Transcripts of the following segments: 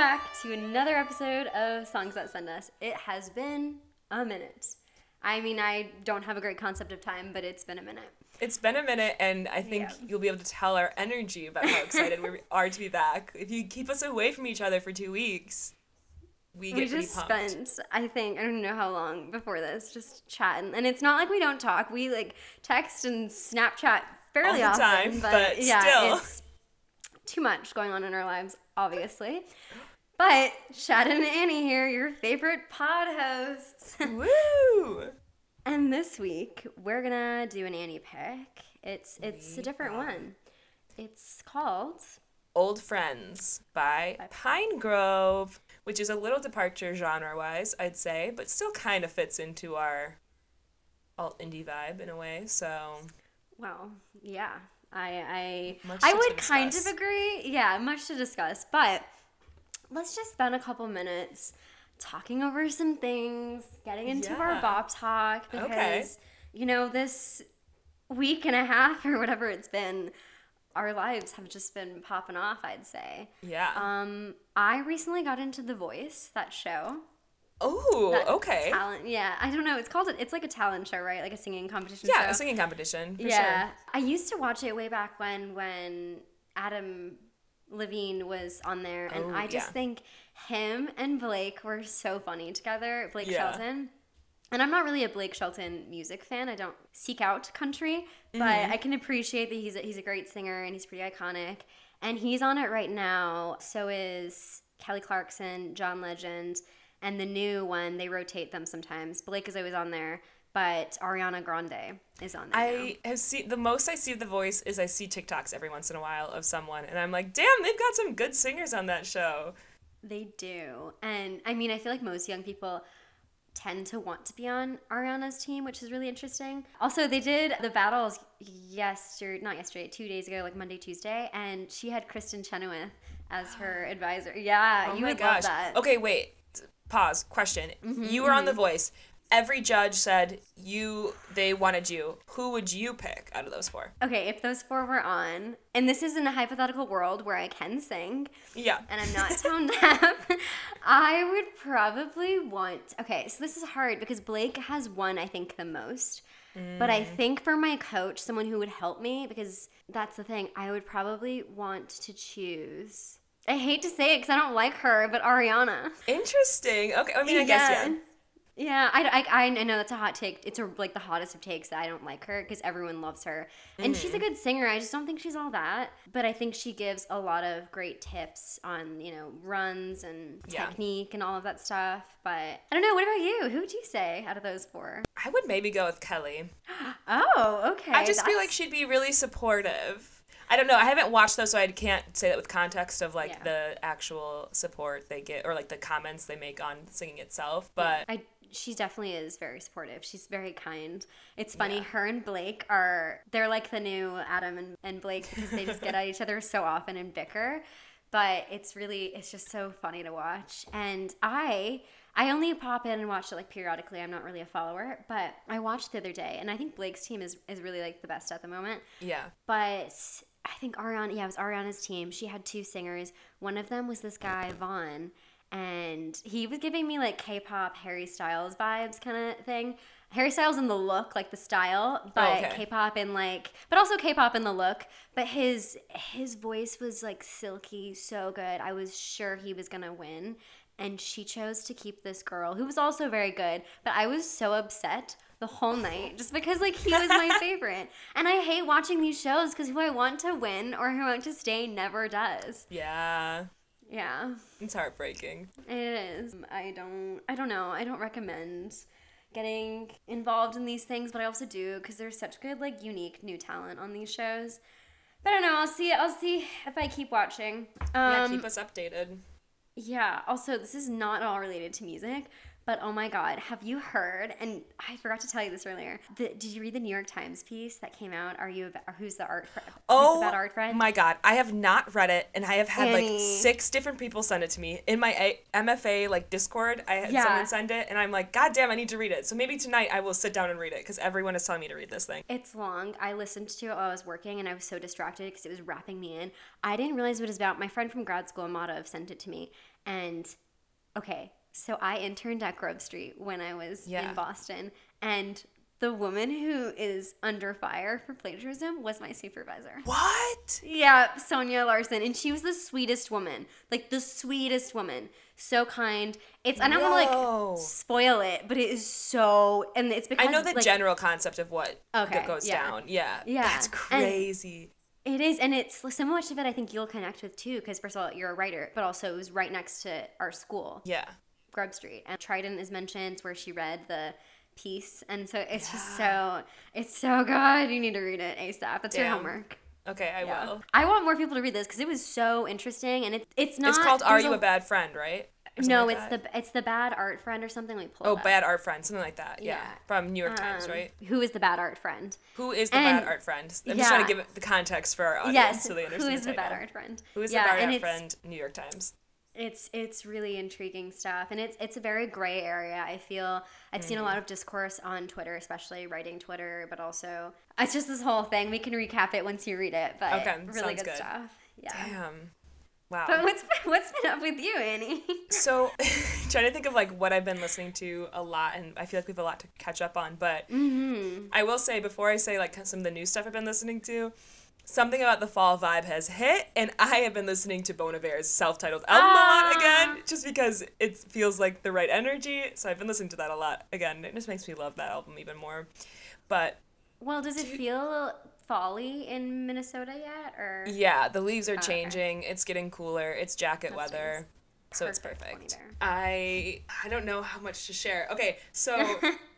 back to another episode of Songs That Send Us. It has been a minute. I mean, I don't have a great concept of time, but it's been a minute. It's been a minute, and I think you'll be able to tell our energy about how excited we are to be back. If you keep us away from each other for 2 weeks, we get pretty pumped. We just spent, I don't know how long before this, just chatting. And it's not like we don't talk. We, text and Snapchat fairly all the often. time, but still. It's too much going on in our lives, obviously. But Shannon and Annie here, your favorite pod hosts. Woo! And this week, we're going to do an Annie pick. It's a different one. It's called Old Friends by Pine Grove, which is a little departure genre-wise, I'd say, but still kind of fits into our alt-indie vibe in a way, so... Well, yeah. I would kind of agree. Yeah, much to discuss, but let's just spend a couple minutes talking over some things, getting into our bop talk, because, this week and a half or whatever it's been, our lives have just been popping off, I'd say. Yeah. I recently got into The Voice, that show. Oh, okay. Talent, yeah. I don't know. It's like a talent show, right? Like a singing competition show. Yeah, a singing competition, for sure. I used to watch it way back when Adam Levine was on there, and I just think him and Blake were so funny together. Blake Shelton. And I'm not really a Blake Shelton music fan. I don't seek out country, but I can appreciate that he's a great singer and he's pretty iconic. And he's on it right now. So is Kelly Clarkson, John Legend, and the new one. They rotate them sometimes. Blake is always on there, but Ariana Grande is on there. I have seen the most I see of The Voice is I see TikToks every once in a while of someone, and I'm like, damn, they've got some good singers on that show. They do. And I mean, I feel like most young people tend to want to be on Ariana's team, which is really interesting. Also, they did the battles 2 days ago, like Monday, Tuesday, and she had Kristen Chenoweth as her advisor. Yeah, you would love that. Okay, wait. Pause. Question. You were on The Voice. Every judge said they wanted you. Who would you pick out of those 4? Okay, if those 4 were on, and this is in a hypothetical world where I can sing, and I'm not tone deaf, I would probably want... Okay, so this is hard because Blake has won, I think, the most. But I think for my coach, someone who would help me, because that's the thing, I would probably want to choose... I hate to say it because I don't like her, but Ariana. Interesting. Okay, I mean, I guess, yeah. Yeah, I know that's a hot take. It's like the hottest of takes that I don't like her because everyone loves her. And she's a good singer. I just don't think she's all that. But I think she gives a lot of great tips on, runs and technique and all of that stuff. But I don't know. What about you? Who would you say out of those 4? I would maybe go with Kelly. Oh, okay. I just feel like she'd be really supportive. I don't know. I haven't watched those, so I can't say that with context of the actual support they get or the comments they make on singing itself. But she definitely is very supportive. She's very kind. It's funny. Her and Blake they're like the new Adam and Blake because they just get at each other so often and bicker. But it's just so funny to watch. And I only pop in and watch it periodically. I'm not really a follower, but I watched the other day, and I think Blake's team is really the best at the moment. Yeah. But I think it was Ariana's team. She had 2 singers. One of them was this guy, Vaughn, and he was giving me K-pop Harry Styles vibes kind of thing. Harry Styles in the look, the style, but K-pop in but also K-pop in the look. But his voice was silky, so good. I was sure he was gonna win, and she chose to keep this girl who was also very good. But I was so upset the whole night just because he was my favorite. And I hate watching these shows because who I want to win or who I want to stay never does. Yeah. Yeah. It's heartbreaking. It is. I don't know. I don't recommend getting involved in these things, but I also do because there's such good unique new talent on these shows. But I don't know. I'll see if I keep watching. Keep us updated. Yeah. Also, this is not at all related to music, but oh my God, have you heard? And I forgot to tell you this earlier. Did you read the New York Times piece that came out? Who's the art friend? Oh, the bad art friend? My God, I have not read it, and I have had Annie. 6 different people send it to me in my MFA Discord. I had someone send it, and I'm like, God damn, I need to read it. So maybe tonight I will sit down and read it because everyone is telling me to read this thing. It's long. I listened to it while I was working, and I was so distracted because it was wrapping me in. I didn't realize what it was about. My friend from grad school, Madhav, sent it to me. And okay, so I interned at Grove Street when I was in Boston, and the woman who is under fire for plagiarism was my supervisor. What? Yeah, Sonia Larson. And she was the sweetest woman. Like, the sweetest woman. So kind. I don't want to, like, spoil it, but it is so... And it's because... I know the general concept of what goes down. Yeah. That's crazy. It is, and it's so much of it I think you'll connect with, too, because, first of all, you're a writer, but also it was right next to our school. Yeah. Grove Street. And Trident is mentioned where she read the... piece, and so it's just so good. You need to read it ASAP. That's your homework. Okay, I will. I want more people to read this because it was so interesting, and it's not. It's called "Are You a Bad Friend?" Right? No, like it's the Bad Art Friend or something like. Bad Art Friend, something like that. Yeah, from New York Times, right? Who is the Bad Art Friend? Who is the Bad Art Friend? I'm just trying to give it the context for our audience so they understand. Who is the Bad Art Friend? Who is the Bad Art Friend? New York Times. It's really intriguing stuff, and it's a very gray area. I feel I've seen a lot of discourse on Twitter, especially writing Twitter, but also it's just this whole thing. We can recap it once you read it, but really good stuff. Yeah. Damn. Wow. But what's been up with you, Annie? So, trying to think of like what I've been listening to a lot, and I feel like we have a lot to catch up on. But I will say before I say like some of the new stuff I've been listening to. Something about the fall vibe has hit, and I have been listening to Bon Iver's self-titled album a lot again, just because it feels like the right energy. So I've been listening to that a lot again. It just makes me love that album even more. But does it feel fall-y in Minnesota yet, or? Yeah, the leaves are changing. Okay. It's getting cooler. It's jacket weather. So it's perfect. I don't know how much to share. Okay, so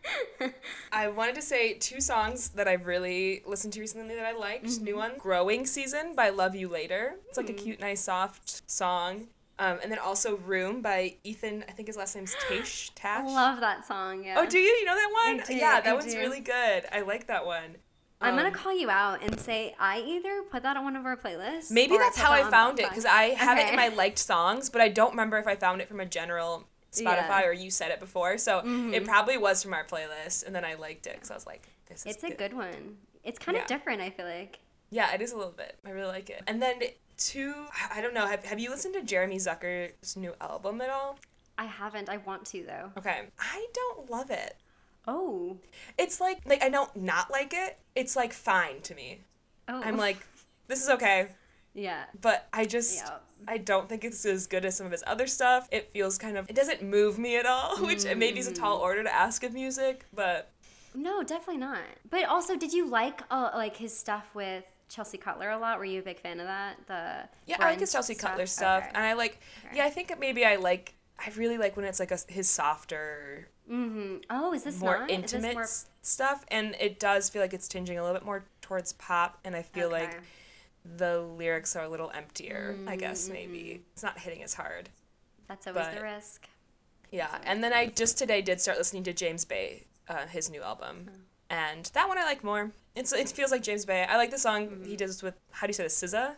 I wanted to say 2 songs that I've really listened to recently that I liked. New one, Growing Season by Love You Later. It's like a cute, nice, soft song. And then also Room by Ethan, I think his last name's Tash. I love that song, yeah. Oh, do you? You know that one? I do, yeah, that one's really good. I like that one. I'm going to call you out and say I either put that on one of our playlists. Maybe that's how I found it, because I have it in my liked songs, but I don't remember if I found it from a general Spotify or you said it before. So it probably was from our playlist, and then I liked it because I was like, this is good. It's a good one. It's kind of different, I feel like. Yeah, it is a little bit. I really like it. And then 2, I don't know, have you listened to Jeremy Zucker's new album at all? I haven't. I want to, though. Okay. I don't love it. Oh. It's like I don't not like it. It's like fine to me. Oh. I'm like, this is okay. Yeah. But I don't think it's as good as some of his other stuff. It feels it doesn't move me at all, which maybe is a tall order to ask of music, but. No, definitely not. But also, did you like his stuff with Chelsea Cutler a lot? Were you a big fan of that? I like his Chelsea Cutler stuff. Okay. And I like, I think maybe I really like when it's like his softer. Oh, is this more intimate stuff? And it does feel like it's tinging a little bit more towards pop, and I feel like the lyrics are a little emptier, I guess, maybe. It's not hitting as hard. That's always the risk. Yeah, and then I just today did start listening to James Bay, his new album, and that one I like more. It feels like James Bay. I like the song he does with, how do you say this, SZA?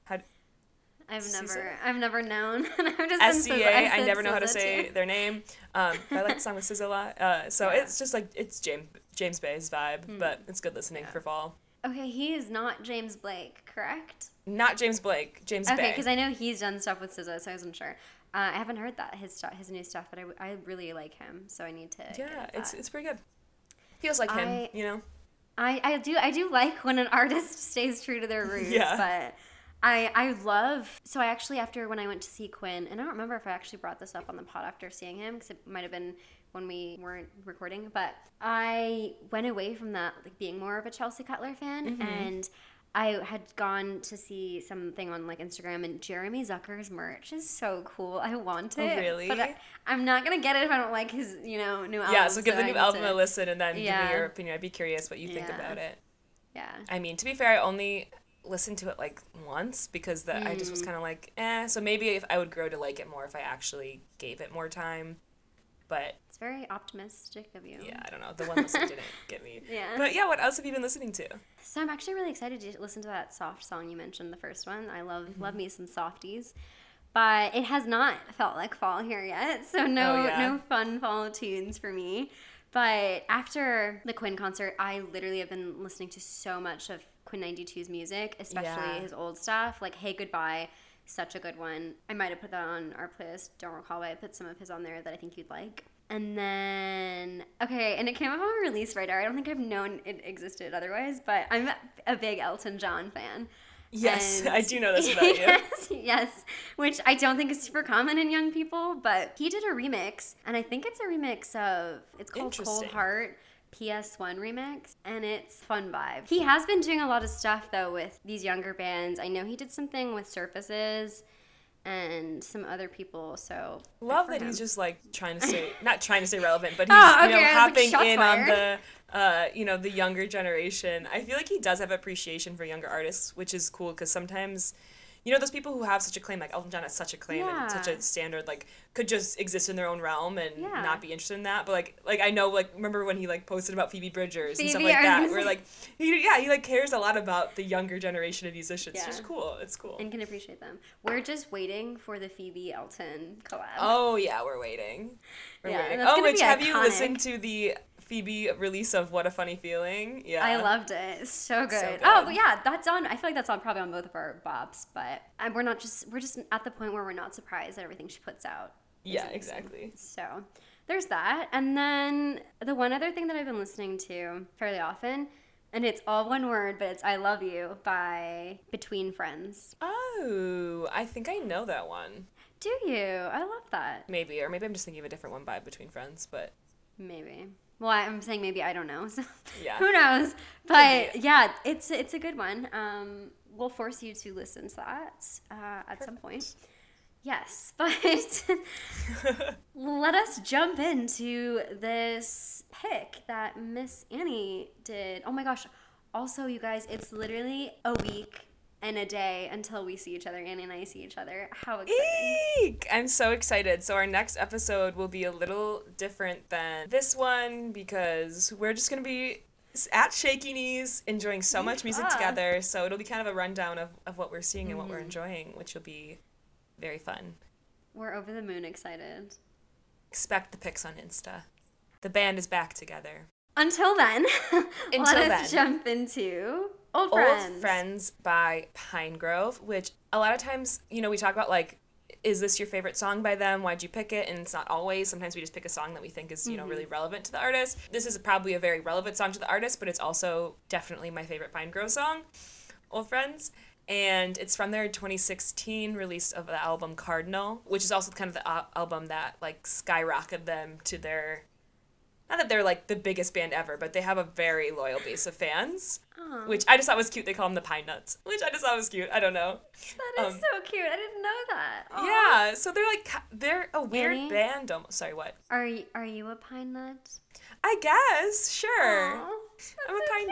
I've never known. I've just SCA. I never know how to say their name. I like the song with SZA a lot. So it's just like it's James Bay's vibe, but it's good listening for fall. Okay, he is not James Blake, correct? Not James Blake. James Bay. Okay, because I know he's done stuff with SZA, so I wasn't sure. I haven't heard his new stuff, but I really like him, so I need to. Yeah, it's pretty good. Feels like him, you know. I do like when an artist stays true to their roots, but. I love, so I actually, after when I went to see Quinn, and I don't remember if I actually brought this up on the pod after seeing him, because it might have been when we weren't recording, but I went away from that, like, being more of a Chelsea Cutler fan, and I had gone to see something on, like, Instagram, and Jeremy Zucker's merch is so cool. I want it. Oh, really? But I'm not going to get it if I don't like his, new album. Yeah, so give the new album a listen, and then give me your opinion. I'd be curious what you think about it. Yeah. I mean, to be fair, I only listened to it like once because I just was kind of like, so maybe if I would grow to like it more if I actually gave it more time, but it's very optimistic of you. Yeah, I don't know, the one listen didn't get me. Yeah, but yeah, what else have you been listening to? So I'm actually really excited to listen to that soft song you mentioned, the first one. I love me some softies, but it has not felt like fall here yet, so no fun fall tunes for me. But after the Quinn concert, I literally have been listening to so much of Quinn 92's music, especially his old stuff, like Hey Goodbye, Such a good one. I might have put that on our playlist. Don't recall, but I put some of his on there that I think you'd like. And then, okay, and it came up on Release Radar. I don't think I've known it existed otherwise, but I'm a big Elton John fan. Yes, and I do know this about you. Yes, which I don't think is super common in young people, but he did a remix, and I think it's a remix of, it's called Cold Heart. PS1 remix, and it's fun vibe. He has been doing a lot of stuff though with these younger bands. I know he did something with Surfaces and some other people, so love that he's just like not trying to stay relevant, but he's hopping in on the the younger generation. I feel like he does have appreciation for younger artists, which is cool because sometimes those people who have such a claim, like Elton John has such a claim and such a standard, like, could just exist in their own realm and not be interested in that. But, like I know, like, remember when he, like, posted about Phoebe Bridgers and stuff like that, where, like, he cares a lot about the younger generation of musicians. It's just cool. It's cool. And can appreciate them. We're just waiting for the Phoebe-Elton collab. Oh, yeah, we're waiting. We're waiting. Oh, which, have you listened to the Phoebe release of What a Funny Feeling? Yeah. I loved it. It's so good. Oh, yeah, that's on, I feel like that's on probably on both of our bops, but we're just at the point where we're not surprised at everything she puts out. Yeah, exactly. So there's that. And then the one other thing that I've been listening to fairly often, and it's all one word, but it's I Love You by Between Friends. Oh, I think I know that one. Do you? I love that. Maybe, or maybe I'm just thinking of a different one by Between Friends, but... Maybe. Well, I'm saying maybe, I don't know. So yeah. Who knows? But yeah, it's a good one. We'll force you to listen to that at some point. Yes, but let us jump into this pick that Miss Annie did. Oh my gosh. Also, you guys, it's literally a week and a day until we see each other. Annie and I see each other. How exciting. Eek! I'm so excited. So our next episode will be a little different than this one because we're just going to be at Shaky Knees enjoying so much music together. So it'll be kind of a rundown of what we're seeing and what we're enjoying, which will be very fun. We're over the moon excited. Expect the pics on Insta. The band is back together. Until then, let us jump into Old Friends by Pinegrove, which a lot of times, we talk about, like, is this your favorite song by them? Why'd you pick it? And it's not always. Sometimes we just pick a song that we think is, really relevant to the artist. This is probably a very relevant song to the artist, but it's also definitely my favorite Pinegrove song, Old Friends. And it's from their 2016 release of the album Cardinal, which is also kind of the album that, like, skyrocketed them to their... Not that they're, like, the biggest band ever, but they have a very loyal base of fans, which I just thought was cute. They call them the Pine Nuts, which I just thought was cute. I don't know. That is so cute. I didn't know that. Aww. Yeah, so they're a weird band almost. Sorry, what? Are you a Pine Nut? I guess, sure. Aww, I'm a Pine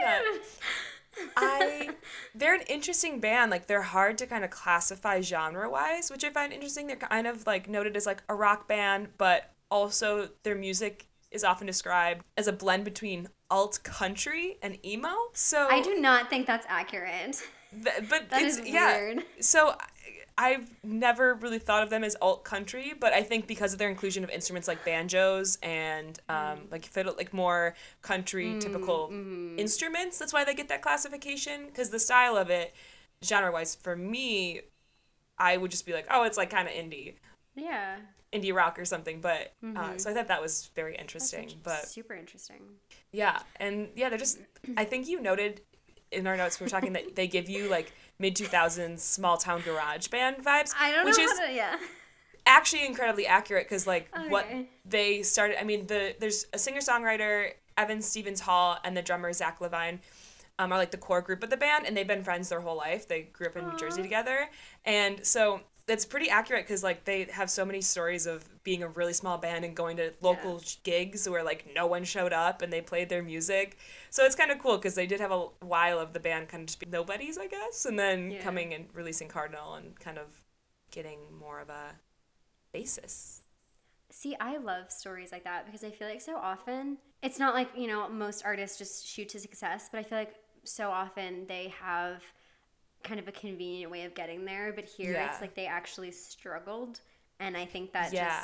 Nut. They're an interesting band. Like, they're hard to kind of classify genre-wise, which I find interesting. They're kind of, like, noted as, like, a rock band, but also their music is often described as a blend between alt country and emo. So I do not think that's accurate. But that is weird. So I've never really thought of them as alt country, but I think because of their inclusion of instruments like banjos and like fiddle, like more country typical instruments, that's why they get that classification. Because the style of it, genre-wise, for me, I would just be like, oh, it's like kind of indie. Yeah. Indie rock or something, but so I thought that was very interesting. But super interesting. Yeah, and yeah, they're just. I think you noted in our notes we were talking that they give you like mid-2000s small town garage band vibes. I don't know, which is actually incredibly accurate because like what they started. I mean, there's a singer-songwriter Evan Stevens Hall and the drummer Zach Levine. Are like the core group of the band, and they've been friends their whole life. They grew up in New Jersey together, and so. That's pretty accurate because, like, they have so many stories of being a really small band and going to local gigs where, like, no one showed up and they played their music. So it's kind of cool because they did have a while of the band kind of just being nobodies, I guess, and then coming and releasing Cardinal and kind of getting more of a basis. See, I love stories like that because I feel like so often, it's not like, most artists just shoot to success, but I feel like so often they have kind of a convenient way of getting there, but here it's like they actually struggled, and I think that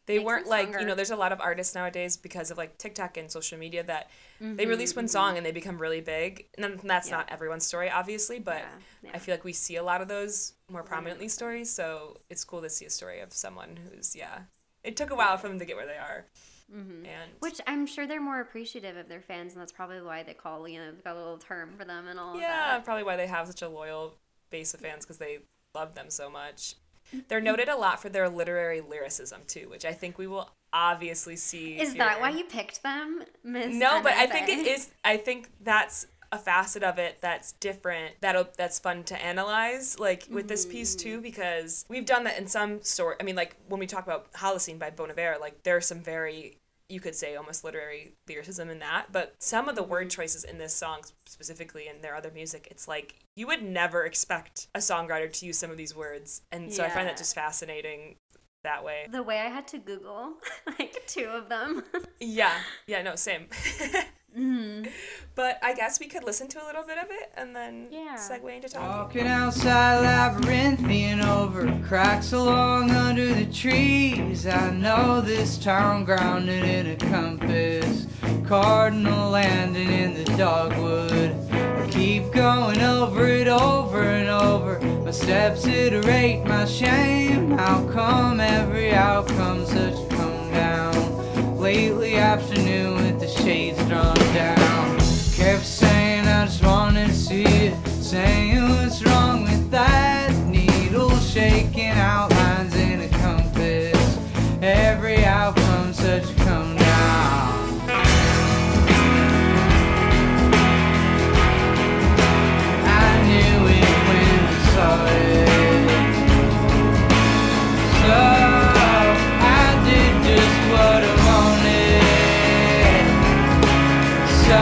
They weren't like, you know, there's a lot of artists nowadays because of like TikTok and social media that they release one song and they become really big. And then that's not everyone's story, obviously, but I feel like we see a lot of those more prominently stories. So it's cool to see a story of someone who's, it took a while for them to get where they are. And which I'm sure they're more appreciative of their fans, and that's probably why they call, you know, they've got a little term for them and all of that. Yeah, probably why they have such a loyal base of fans, because they love them so much. They're noted a lot for their literary lyricism, too, which I think we will obviously see. Is that why you picked them, Miss? No, but I think it is. I think that's a facet of it that's different, that's fun to analyze, like, with this piece, too, because we've done that in some sort. I mean, like, when we talk about Holocene by Bon Iver, like, there are some very, you could say, almost literary lyricism in that, but some of the word choices in this song, specifically in their other music, it's like, you would never expect a songwriter to use some of these words, and so I find that just fascinating that way. The way I had to Google, like, 2 of them. Yeah, no, same. But I guess we could listen to a little bit of it and then segue into talking. Walking outside Labyrinthian over cracks along under the trees. I know this town grounded in a compass, cardinal landing in the dogwood. I keep going over it over and over. My steps iterate my shame. How come every outcome's such a come down? Lately afternoon with the shades drawn down. Kept saying I just wanted to see it. Saying what's wrong with that? Needle shaking outlines in a compass. Every outcome such a come down. I knew it when I saw it. So I did just what I wanted. So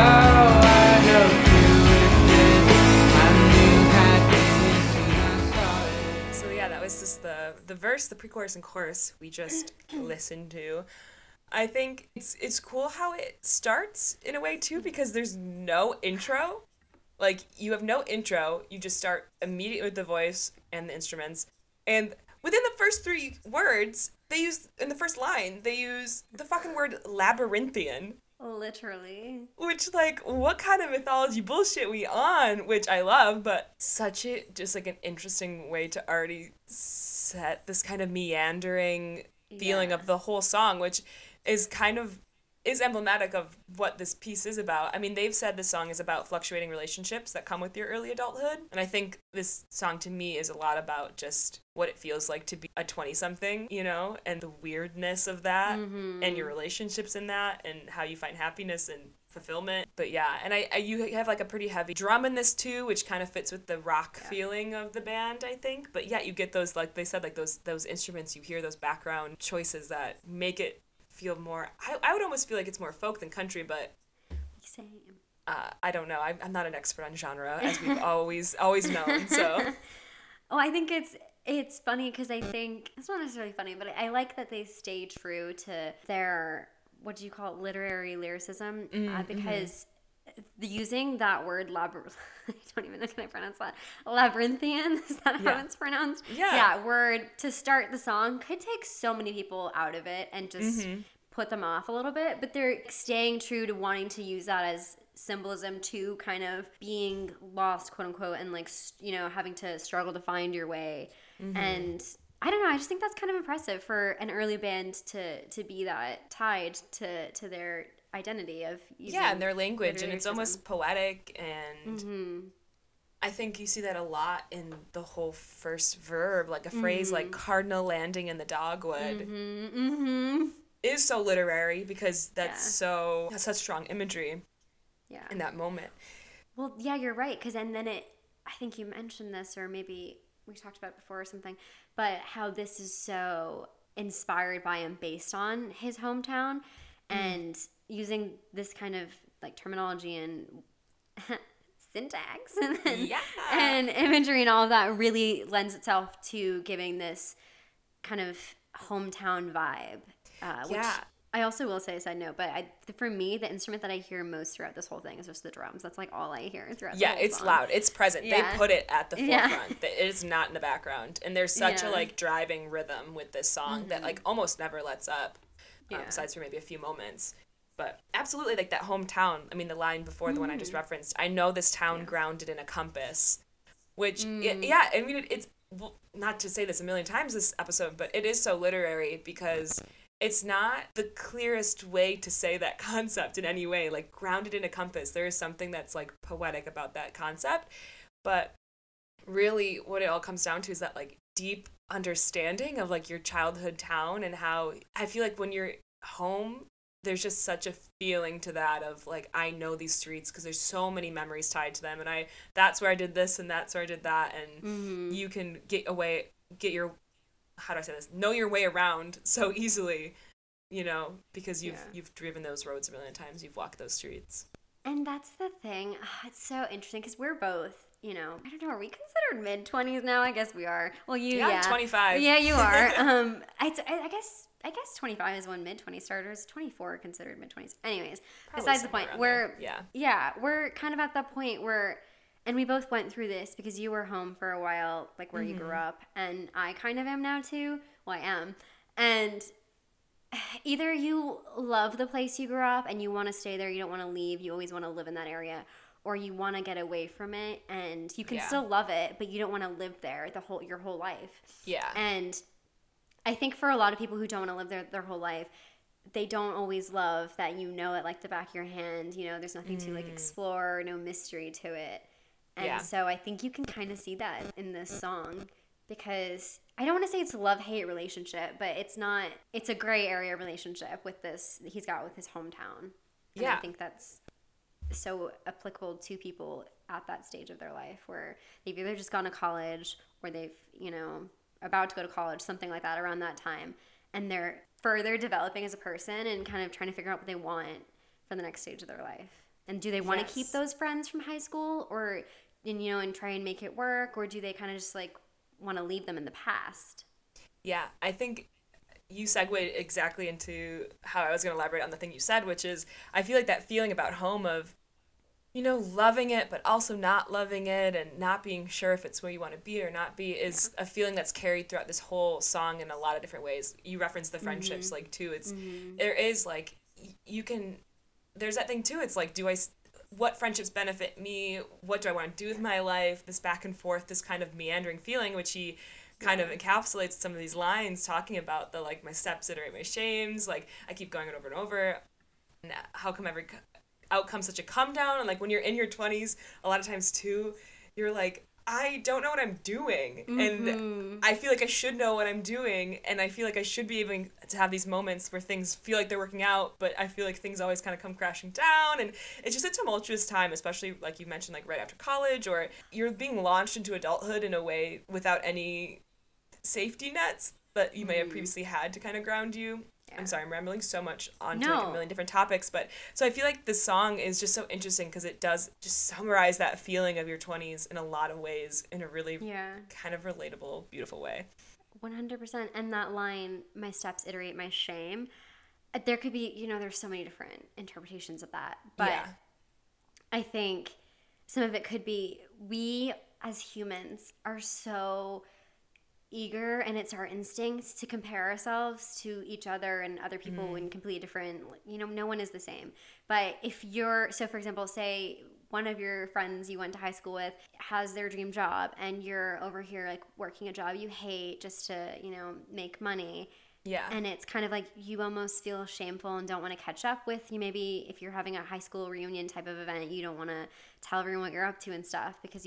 I go through with it. I knew happiness when I saw it. So yeah, that was just the verse, the pre-chorus and chorus we just listened to. I think it's cool how it starts in a way too, because there's no intro. Like, you have no intro, you just start immediately with the voice and the instruments. And within the first 3 words, in the first line, they use the fucking word labyrinthian. Literally. Which, like, what kind of mythology bullshit we on? Which I love, but such just, like, an interesting way to already set this kind of meandering feeling of the whole song, which is emblematic of what this piece is about. I mean, they've said this song is about fluctuating relationships that come with your early adulthood. And I think this song, to me, is a lot about just what it feels like to be a 20-something, you know, and the weirdness of that, and your relationships in that, and how you find happiness and fulfillment. But yeah, and you have like a pretty heavy drum in this too, which kind of fits with the rock feeling of the band, I think. But yeah, you get those, like they said, like those instruments, you hear those background choices that make it feel more, I would almost feel like it's more folk than country, but same. I don't know. I'm not an expert on genre, as we've always known. So, I think it's funny because I think it's not necessarily funny, but I like that they stay true to their, what do you call it, literary lyricism, because using that word I don't even know, can I pronounce that? Labyrinthian, is that how it's pronounced? Yeah, word to start the song could take so many people out of it and just put them off a little bit, but they're staying true to wanting to use that as symbolism to kind of being lost, quote unquote, and like, you know, having to struggle to find your way. And I don't know, I just think that's kind of impressive for an early band to be that tied to their identity of using and their language, and it's almost poetic, and I think you see that a lot in the whole first verb, like a phrase like cardinal landing in the dogwood is so literary because that's such strong imagery in that moment. Well, yeah, you're right, because and then I think you mentioned this, or maybe we talked about it before or something, but how this is so inspired by and based on his hometown, and using this kind of like terminology and syntax and imagery and all of that really lends itself to giving this kind of hometown vibe, which I also will say a side note, but for me, the instrument that I hear most throughout this whole thing is just the drums. That's like all I hear throughout the whole it's song. loud. It's present. Yeah. They put it at the forefront. Yeah. It is not in the background. And there's such a like driving rhythm with this song that like almost never lets up, besides for maybe a few moments. But absolutely, like that hometown. I mean, the line before the one I just referenced. I know this town grounded in a compass, which I mean, it's well, not to say this a million times this episode, but it is so literary because it's not the clearest way to say that concept in any way. Like grounded in a compass, there is something that's like poetic about that concept, but really what it all comes down to is that like deep understanding of like your childhood town and how I feel like when you're home there's just such a feeling to that of like I know these streets because there's so many memories tied to them, and that's where I did this and that's where I did that, and you can know your way around so easily, you know, because you've driven those roads a million times, you've walked those streets. And that's the thing. It's so interesting because we're both, you know, I don't know, are we considered mid-20s now? I guess we are. Well, I'm 25. Yeah, you are. I guess 25 is when mid-20s starters. 24 are considered mid-20s. Anyways, probably besides the point, we're kind of at the point where, and we both went through this because you were home for a while, like where you grew up, and I kind of am now too. Well, I am. And either you love the place you grew up and you want to stay there, you don't want to leave, you always want to live in that area, or you want to get away from it and you can still love it, but you don't want to live there your whole life. Yeah. And I think for a lot of people who don't want to live there their whole life, they don't always love that you know it like the back of your hand. You know, there's nothing to like explore, no mystery to it. And so I think you can kind of see that in this song because I don't want to say it's a love-hate relationship, but it's a gray area relationship with this he's got with his hometown. And I think that's so applicable to people at that stage of their life where they've either just gone to college or they've, you know, about to go to college, something like that around that time. And they're further developing as a person and kind of trying to figure out what they want for the next stage of their life. And do they want to keep those friends from high school or, you know, and try and make it work? Or do they kind of just like want to leave them in the past? Yeah, I think you segued exactly into how I was going to elaborate on the thing you said, which is I feel like that feeling about home of, you know, loving it, but also not loving it and not being sure if it's where you want to be or not be is a feeling that's carried throughout this whole song in a lot of different ways. You referenced the friendships, like, too. It's, there is, like, there's that thing, too. It's like, what friendships benefit me? What do I want to do with my life? This back and forth, this kind of meandering feeling, which he kind of encapsulates some of these lines talking about the, like, my steps iterate my shames. Like, I keep going over and over. And how come every outcome such a come down? And like when you're in your 20s a lot of times too, you're like, I don't know what I'm doing, and I feel like I should know what I'm doing, and I feel like I should be able to have these moments where things feel like they're working out, but I feel like things always kind of come crashing down, and it's just a tumultuous time, especially like you mentioned, like right after college, or you're being launched into adulthood in a way without any safety nets that you may have previously had to kind of ground you. I'm sorry, I'm rambling so much onto like a million different topics, but so I feel like this song is just so interesting because it does just summarize that feeling of your 20s in a lot of ways in a really kind of relatable, beautiful way. 100%. And that line, my steps iterate my shame, there could be, you know, there's so many different interpretations of that, but I think some of it could be we as humans are so eager, and it's our instincts to compare ourselves to each other and other people in completely different, you know, no one is the same. But if you're, so for example, say one of your friends you went to high school with has their dream job and you're over here like working a job you hate just to, you know, make money. Yeah. And it's kind of like you almost feel shameful and don't want to catch up with you. Maybe if you're having a high school reunion type of event, you don't want to tell everyone what you're up to and stuff because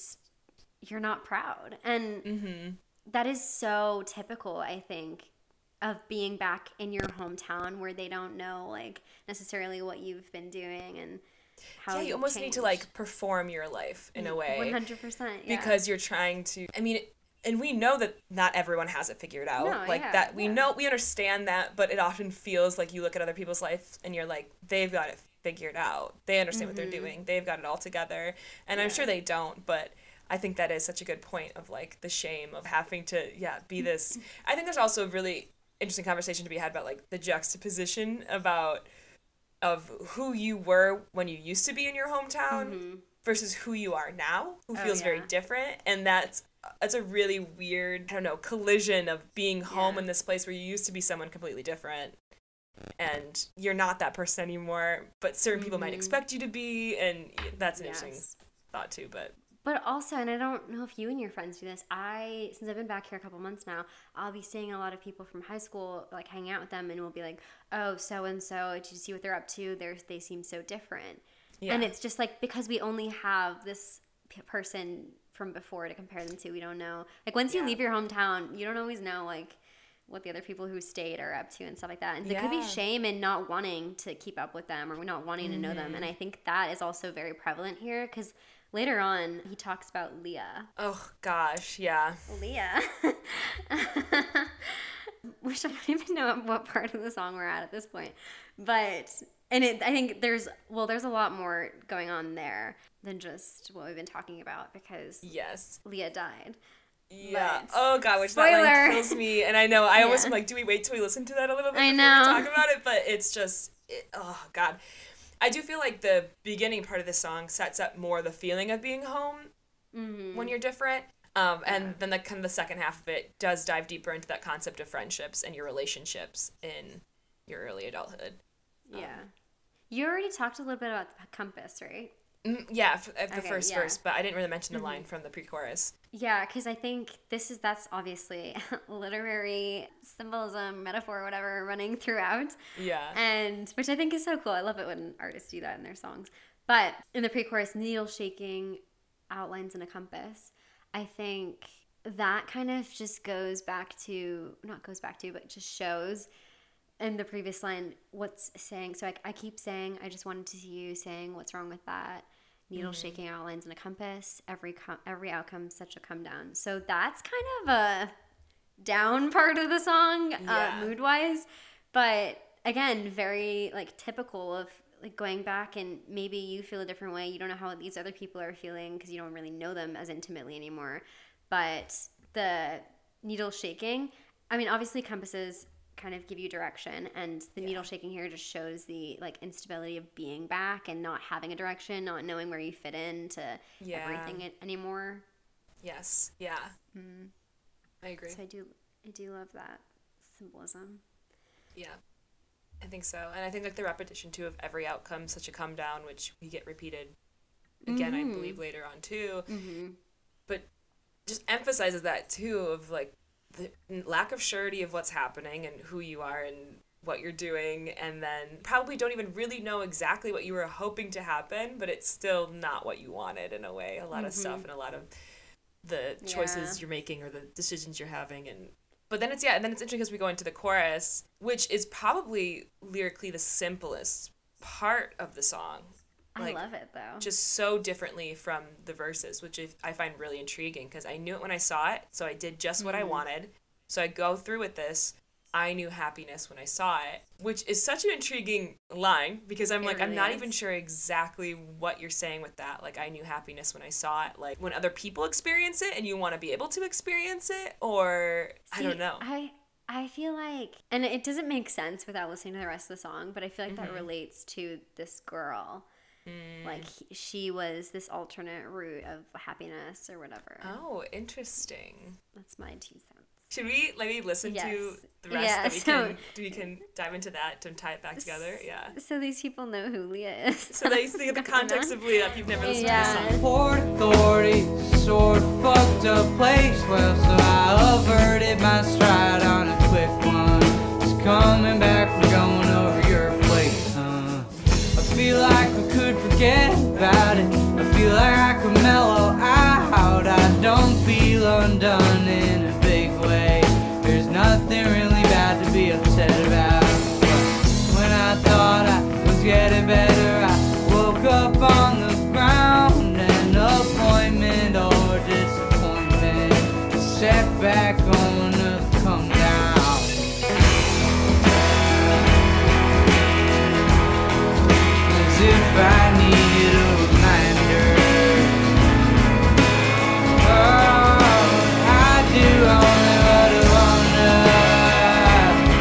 you're not proud. And that is so typical, I think, of being back in your hometown where they don't know like necessarily what you've been doing and how you almost need to like perform your life in a way. 100%. Because you're trying to, I mean, and we know that not everyone has it figured out. We understand that, but it often feels like you look at other people's life and you're like, they've got it figured out. They understand what they're doing. They've got it all together. And I'm sure they don't, but I think that is such a good point of like the shame of having to be this. I think there's also really interesting conversation to be had about like the juxtaposition of who you were when you used to be in your hometown versus who you are now, who feels very different. And that's a really weird, I don't know, collision of being home in this place where you used to be someone completely different and you're not that person anymore, but certain people might expect you to be, and that's an interesting thought too. But also, and I don't know if you and your friends do this, since I've been back here a couple months now, I'll be seeing a lot of people from high school, like hanging out with them, and we'll be like, oh, so-and-so, did you see what they're up to? They seem so different. Yeah. And it's just like, because we only have this person from before to compare them to, we don't know. Like, once you leave your hometown, you don't always know, like, what the other people who stayed are up to and stuff like that. And there could be shame in not wanting to keep up with them or not wanting to know them. And I think that is also very prevalent here, because later on, he talks about Leah. Oh, gosh, yeah. Leah. Which I don't even know what part of the song we're at this point. But, I think there's a lot more going on there than just what we've been talking about, because Leah died. Yeah. But, oh, God, which spoiler. that line kills me. And I know, I almost am like, do we wait till we listen to that a little bit before we talk about it? But it's just, oh, God. I do feel like the beginning part of the song sets up more the feeling of being home when you're different. And then the second half of it does dive deeper into that concept of friendships and your relationships in your early adulthood. Yeah. You already talked a little bit about the compass, right? Yeah, the first verse, but I didn't really mention the line from the pre-chorus. Yeah, because I think that's obviously literary symbolism, metaphor, whatever, running throughout. Yeah. And which I think is so cool. I love it when artists do that in their songs. But in the pre-chorus, needle shaking, outlines in a compass, I think that kind of just but just shows in the previous line what's saying. So I keep saying, I just wanted to see you, saying what's wrong with that. Needle shaking, outlines in a compass, every outcome such a come down. So that's kind of a down part of the song, mood wise, but again, very like typical of like going back, and maybe you feel a different way. You don't know how these other people are feeling because you don't really know them as intimately anymore. But the needle shaking, I mean, obviously compasses kind of give you direction, and the needle shaking here just shows the like instability of being back and not having a direction, not knowing where you fit into everything anymore. Yes. Yeah. I agree. So I do love that symbolism. Yeah, I think so. And I think like the repetition too of every outcome such a come down, which we get repeated again, I believe later on too, but just emphasizes that too of like the lack of surety of what's happening and who you are and what you're doing, and then probably don't even really know exactly what you were hoping to happen, but it's still not what you wanted in a way. A lot of stuff and a lot of the choices you're making or the decisions you're having. But then it's interesting because we go into the chorus, which is probably lyrically the simplest part of the song. Like, I love it, though. Just so differently from the verses, which I find really intriguing because I knew it when I saw it, so I did just what I wanted. So I go through with this. I knew happiness when I saw it, which is such an intriguing line because I'm I'm not even sure exactly what you're saying with that. Like, I knew happiness when I saw it. Like, when other people experience it and you want to be able to experience it, or I don't know. I feel like, and it doesn't make sense without listening to the rest of the song, but I feel like that relates to this girl. Like, she was this alternate route of happiness or whatever. Oh, interesting. That's my 2 cents. Should we maybe listen to the rest that we can dive into that to tie it back together? Yeah. So these people know who Leah is. So they see the context of Leah if you've never listened to the song. Port Authority, sort of fucked up place. Well, so I averted my stride on a quick one. Just coming back, we're going over your place, huh? I feel like we could forget about it. I feel like I could mellow out. I don't feel undone in a big way. There's nothing really bad to be upset about. When I thought I was getting better, I woke up on the ground. An appointment or disappointment, a setback on a come down. As if I needed a reminder. Oh, I do only what I wanna.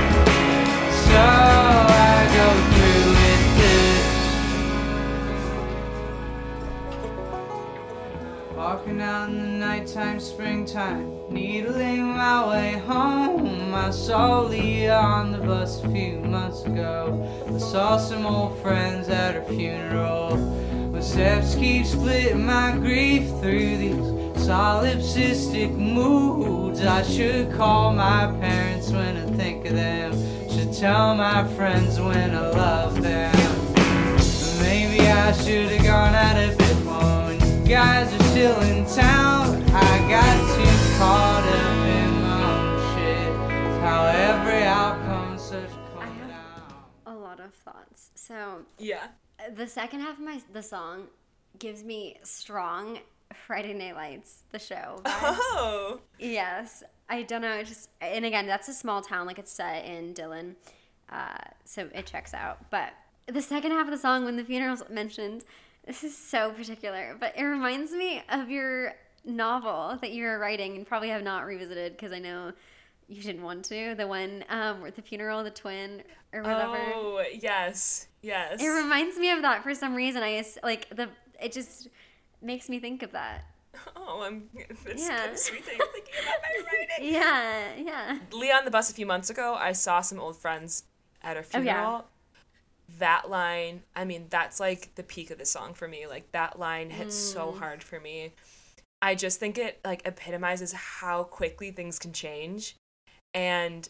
springtime, needling my way home. I saw Leah on the bus a few months ago. I saw some old friends at her funeral. My steps keep splitting my grief through these solipsistic moods. I should call my parents when I think of them. Should tell my friends when I love them. Maybe I should have gone out a bit more when you guys are still in town. I got too caught up in my own shit. It's how every outcome's such a calm down. A lot of thoughts. So yeah, the second half of the song gives me strong Friday Night Lights, the show vibes. Oh. Yes. I don't know. And again, that's a small town. Like, it's set in Dillon. So it checks out. But the second half of the song, when the funeral's mentioned, this is so particular. But it reminds me of your novel that you were writing and probably have not revisited because I know you didn't want to. The one with the funeral, the twin, or whatever. Oh, yes. It reminds me of that for some reason. It just makes me think of that. Oh, it's kind of sweet that you're thinking about my writing. Yeah. Leah on the bus a few months ago, I saw some old friends at her funeral. Oh, yeah. That line, I mean, that's like the peak of the song for me. Like, that line hit so hard for me. I just think it, like, epitomizes how quickly things can change. And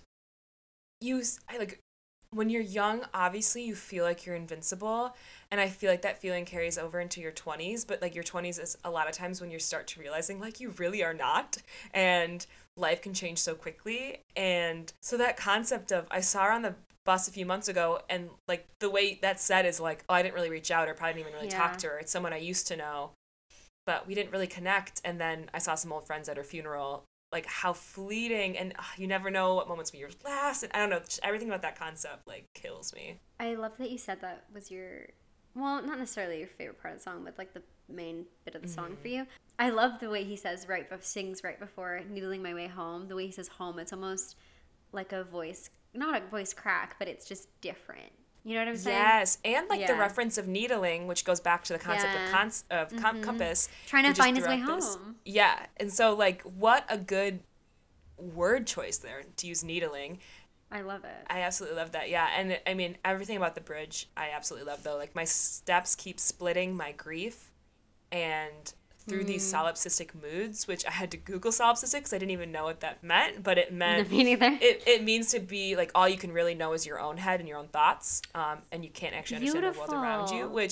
when you're young, obviously you feel like you're invincible, and I feel like that feeling carries over into your 20s, but like your 20s is a lot of times when you start to realizing like you really are not, and life can change so quickly. And so that concept of, I saw her on the bus a few months ago, and like the way that's said is like, oh, I didn't really reach out, or probably didn't even really talk to her. It's someone I used to know, but we didn't really connect. And then I saw some old friends at her funeral. Like, how fleeting, and you never know what moments will be your last, and I don't know, just everything about that concept, like, kills me. I love that you said that was not necessarily your favorite part of the song, but, like, the main bit of the song for you. I love the way he sings right before needling my way home. The way he says home, it's almost like a voice, not a voice crack, but it's just different. You know what I'm saying? Yes, and like the reference of needling, which goes back to the concept of compass. Trying to find his way home. Yeah, and so like, what a good word choice there to use needling. I love it. I absolutely love that, yeah. And I mean, everything about the bridge, I absolutely love, though. Like, my steps keep splitting my grief, and through these solipsistic moods, which I had to Google solipsistic because I didn't even know what that meant, but it meant me neither. It means to be like, all you can really know is your own head and your own thoughts, and you can't actually understand the world around you, which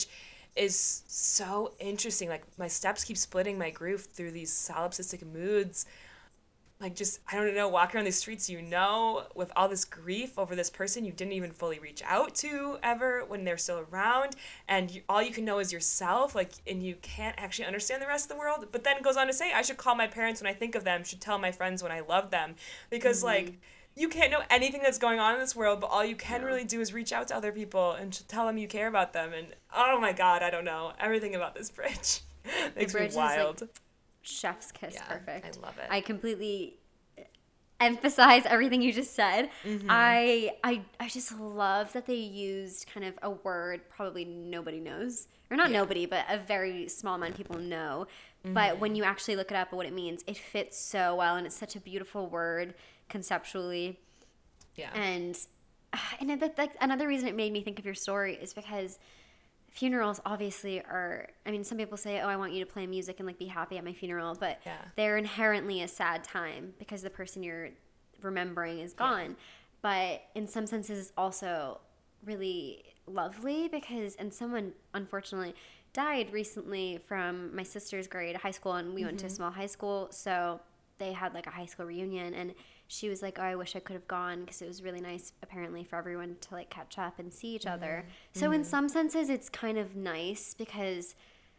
is so interesting. Like, my steps keep splitting my grief through these solipsistic moods. Like, just, I don't know, walking around these streets, with all this grief over this person you didn't even fully reach out to ever when they're still around, and all you can know is yourself, like, and you can't actually understand the rest of the world. But then it goes on to say, I should call my parents when I think of them, should tell my friends when I love them, because, like, you can't know anything that's going on in this world, but all you can really do is reach out to other people and tell them you care about them. And, oh my God, I don't know. Everything about this bridge makes me wild. Is, like, chef's kiss, perfect. I love it. I completely emphasize everything you just said. I just love that they used kind of a word probably nobody knows, or not nobody, but a very small amount of people know. But when you actually look it up and what it means, it fits so well, and it's such a beautiful word conceptually. Yeah. And another reason it made me think of your story is because funerals obviously are, I mean, some people say, oh, I want you to play music and like be happy at my funeral, but they're inherently a sad time because the person you're remembering is gone. But in some senses it's also really lovely because, and someone unfortunately died recently from my sister's grade, high school, and we went to a small high school, so they had like a high school reunion, and she was like, oh, I wish I could have gone because it was really nice, apparently, for everyone to, like, catch up and see each other. So in some senses, it's kind of nice because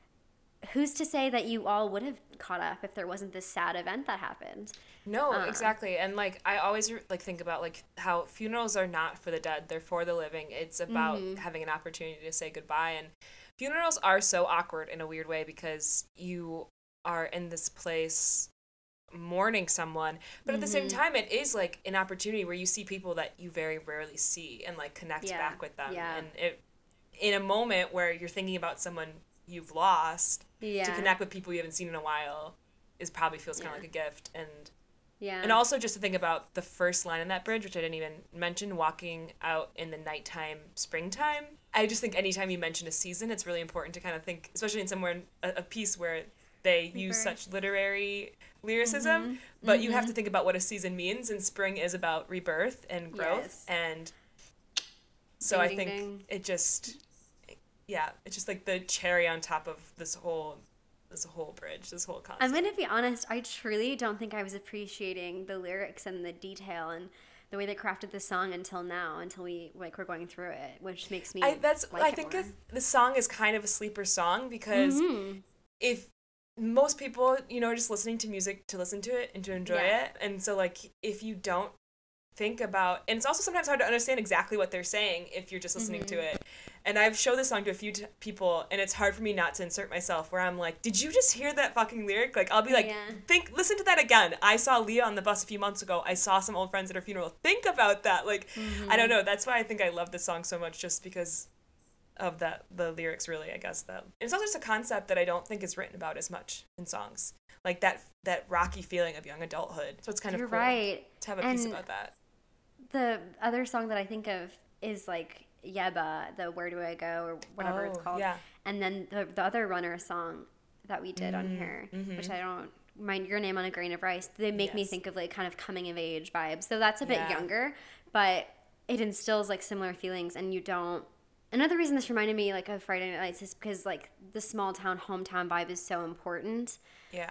who's to say that you all would have caught up if there wasn't this sad event that happened? No, exactly. And, like, I always, like, think about, like, how funerals are not for the dead. They're for the living. It's about having an opportunity to say goodbye. And funerals are so awkward in a weird way because you are in this place mourning someone, but at the same time it is like an opportunity where you see people that you very rarely see and like connect back with them, and it, in a moment where you're thinking about someone you've lost, to connect with people you haven't seen in a while probably feels kind of like a gift. And also just to think about the first line in that bridge, which I didn't even mention, walking out in the nighttime, springtime. I just think anytime you mention a season, it's really important to kind of think, especially in somewhere, a piece where they use such literary lyricism, but you have to think about what a season means, and spring is about rebirth and growth, and so I think it just, it's just like the cherry on top of this whole bridge, this whole concept. I'm gonna be honest, I truly don't think I was appreciating the lyrics and the detail and the way they crafted the song until we we're going through it, which makes me I think the song is kind of a sleeper song, because if most people, are just listening to music to listen to it and to enjoy it, and so like if you don't think about, and it's also sometimes hard to understand exactly what they're saying if you're just listening to it. And I've showed this song to a few people, and it's hard for me not to insert myself, where I'm like, did you just hear that fucking lyric? Like, I'll be like, listen to that again. I saw Leah on the bus a few months ago. I saw some old friends at her funeral. Think about that. Like, I don't know. That's why I think I love this song so much, just because of the lyrics, really, I guess. And it's also just a concept that I don't think is written about as much in songs. Like that rocky feeling of young adulthood. So it's kind of cool to have a piece about that. The other song that I think of is like Yeba, the Where Do I Go, or whatever it's called. Yeah. And then the other Runner song that we did on here, which I don't mind, Your Name on a Grain of Rice, they make me think of like kind of coming of age vibes. So that's a bit younger, but it instills like similar feelings, and you don't. Another reason this reminded me like of Friday Night Lights is because like the small town, hometown vibe is so important. Yeah.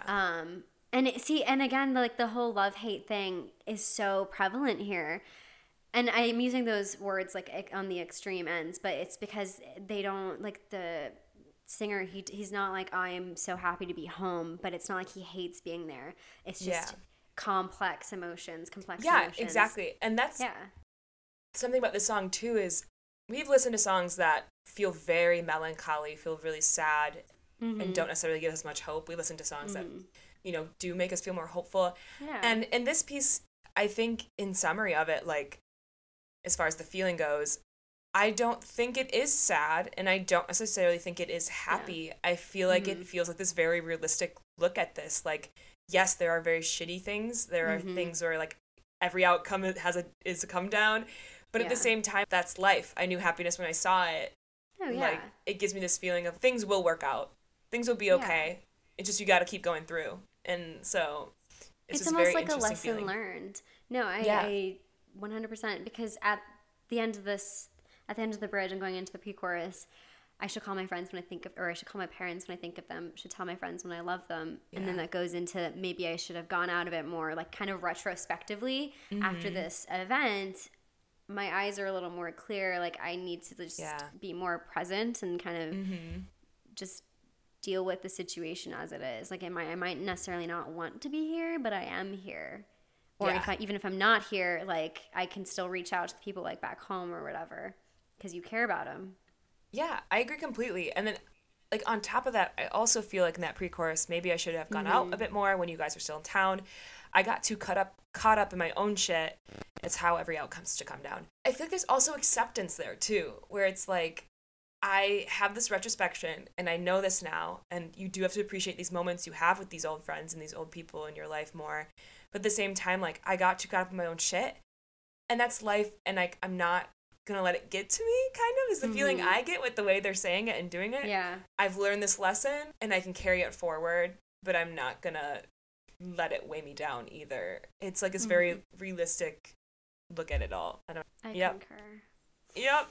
And again, like the whole love-hate thing is so prevalent here. And I'm using those words like on the extreme ends, but it's because they don't, like the singer, he's not like, I'm so happy to be home, but it's not like he hates being there. It's just complex emotions. Yeah, exactly. And that's something about this song too, is we've listened to songs that feel very melancholy, feel really sad, and don't necessarily give us much hope. We listen to songs that, do make us feel more hopeful. Yeah. And in this piece, I think in summary of it, like, as far as the feeling goes, I don't think it is sad, and I don't necessarily think it is happy. Yeah. I feel like it feels like this very realistic look at this. Like, yes, there are very shitty things. There are things where, like, every outcome is a come down. But at the same time, that's life. I knew happiness when I saw it. Oh, yeah. Like, it gives me this feeling of things will work out. Things will be okay. It's just you got to keep going through. And so it's almost like a lesson learned. No, I 100%, because at the end of the bridge and going into the pre-chorus, I should call my friends when I think of, or I should call my parents when I think of them, should tell my friends when I love them. Yeah. And then that goes into maybe I should have gone out a bit more, like kind of retrospectively after this event. My eyes are a little more clear. Like I need to just be more present and kind of just deal with the situation as it is. Like I might necessarily not want to be here, but I am here. Or even if I'm not here, like I can still reach out to the people like back home or whatever, because you care about them. Yeah, I agree completely. And then like on top of that, I also feel like in that pre-chorus, maybe I should have gone out a bit more when you guys were still in town. I got too caught up in my own shit. It's how every outcome's to come down. I feel like there's also acceptance there too, where it's like, I have this retrospection and I know this now, and you do have to appreciate these moments you have with these old friends and these old people in your life more. But at the same time, like, I got too caught up in my own shit, and that's life, and like I'm not gonna let it get to me, kind of, is the feeling I get with the way they're saying it and doing it. Yeah. I've learned this lesson, and I can carry it forward, but I'm not gonna let it weigh me down either. It's like this very realistic look at it all. I concur. Yep.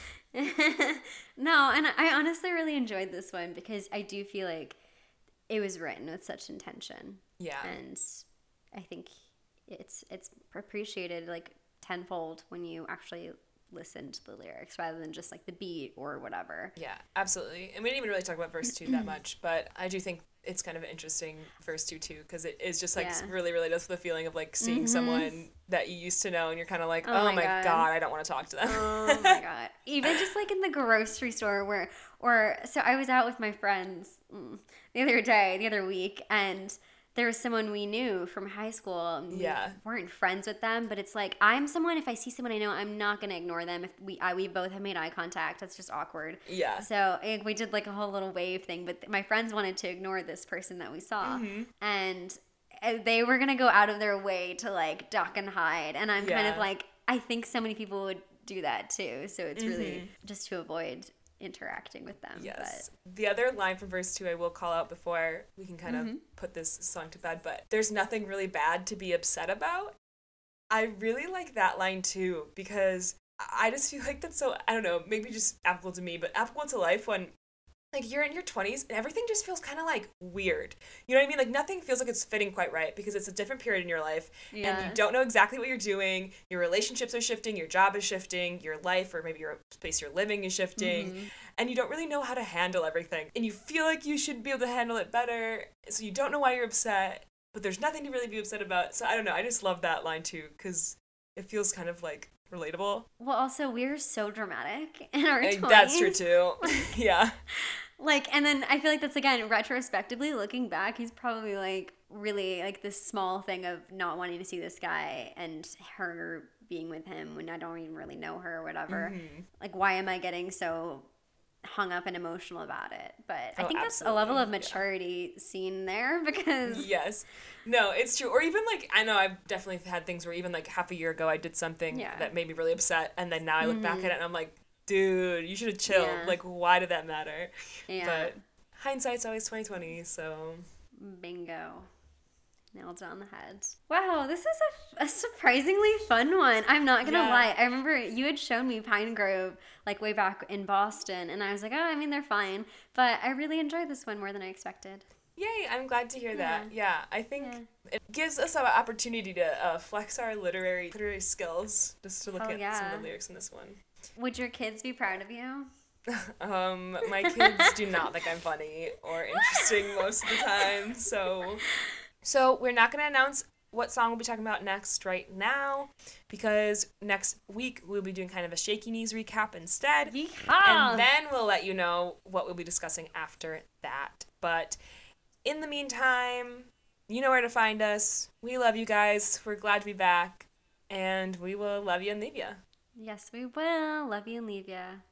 No, and I honestly really enjoyed this one because I do feel like it was written with such intention. Yeah. And I think it's appreciated like tenfold when you actually listen to the lyrics rather than just like the beat or whatever. Yeah, absolutely. And we didn't even really talk about verse 2 that much, but I do think it's kind of an interesting verse 2 too, because it is just like really does the feeling of like seeing someone that you used to know and you're kind of like, oh my God, I don't want to talk to them. Oh my God. Even just like in the grocery store so I was out with my friends the other week, and there was someone we knew from high school. And we Yeah. weren't friends with them, but it's like, I'm someone, if I see someone I know, I'm not going to ignore them. If we both have made eye contact, that's just awkward. Yeah. So we did like a whole little wave thing, but my friends wanted to ignore this person that we saw. And they were going to go out of their way to like duck and hide. And I'm kind of like, I think so many people would do that too. So it's really just to avoid interacting with them. Yes. But the other line from verse 2 I will call out before we can kind of put this song to bed, but there's nothing really bad to be upset about. I really like that line too, because I just feel like that's so, I don't know, maybe just applicable to me, but applicable to life when like you're in your 20s and everything just feels kind of like weird. You know what I mean? Like nothing feels like it's fitting quite right because it's a different period in your life and you don't know exactly what you're doing. Your relationships are shifting, your job is shifting, your life or maybe your place you're living is shifting and you don't really know how to handle everything. And you feel like you should be able to handle it better. So you don't know why you're upset, but there's nothing to really be upset about. So I don't know. I just love that line too because it feels kind of like relatable. Well, also, we're so dramatic in our 20s. That's true, too. Yeah. Like, and then I feel like that's, again, retrospectively, looking back, he's probably, like, really, like, this small thing of not wanting to see this guy and her being with him when I don't even really know her or whatever. Like, why am I getting so hung up and emotional about it? But I think that's a level of maturity seen there because yes, no, it's true. Or even like I know I've definitely had things where even like half a year ago I did something that made me really upset and then now I look back at it and I'm like, dude, you should have chilled. Like why did that matter? But hindsight's always 20/20, so bingo. Nailed it on the head. Wow, this is a surprisingly fun one. I'm not going to lie. I remember you had shown me Pine Grove like way back in Boston, and I was like, oh, I mean, they're fine. But I really enjoyed this one more than I expected. Yay, I'm glad to hear that. Yeah, I think it gives us an opportunity to flex our literary skills just to look at some of the lyrics in this one. Would your kids be proud of you? My kids do not think I'm funny or interesting most of the time, So we're not going to announce what song we'll be talking about next right now because next week we'll be doing kind of a Shaky Knees recap instead. And then we'll let you know what we'll be discussing after that. But in the meantime, you know where to find us. We love you guys. We're glad to be back. And we will love you and leave you. Yes, we will. Love you and leave you.